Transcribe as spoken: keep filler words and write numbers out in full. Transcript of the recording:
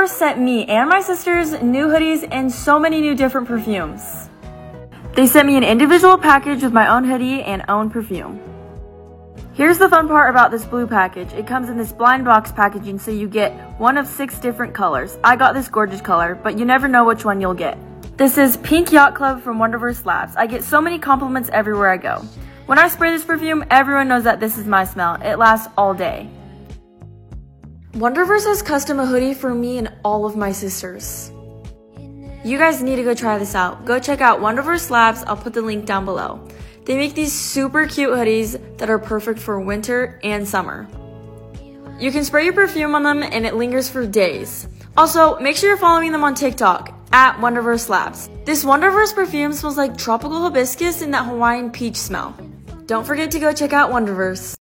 Wonderverse sent me and my sisters new hoodies and so many new different perfumes. They sent me an individual package with my own hoodie and own perfume. Here's the fun part about this blue package. It comes in this blind box packaging, so you get one of six different colors. I got this gorgeous color, but you never know which one you'll get. This is Pink Yacht Club from Wonderverse Labs. I get so many compliments everywhere I go. When I spray this perfume, everyone knows that this is my smell. It lasts all day. Wonderverse has custom a hoodie for me and all of my sisters. You guys need to go try this out. Go check out Wonderverse Labs. I'll put the link down below. They make these super cute hoodies that are perfect for winter and summer. You can spray your perfume on them and it lingers for days. Also, make sure you're following them on TikTok at Wonderverse Labs. This Wonderverse perfume smells like tropical hibiscus and that Hawaiian peach smell. Don't forget to go check out Wonderverse.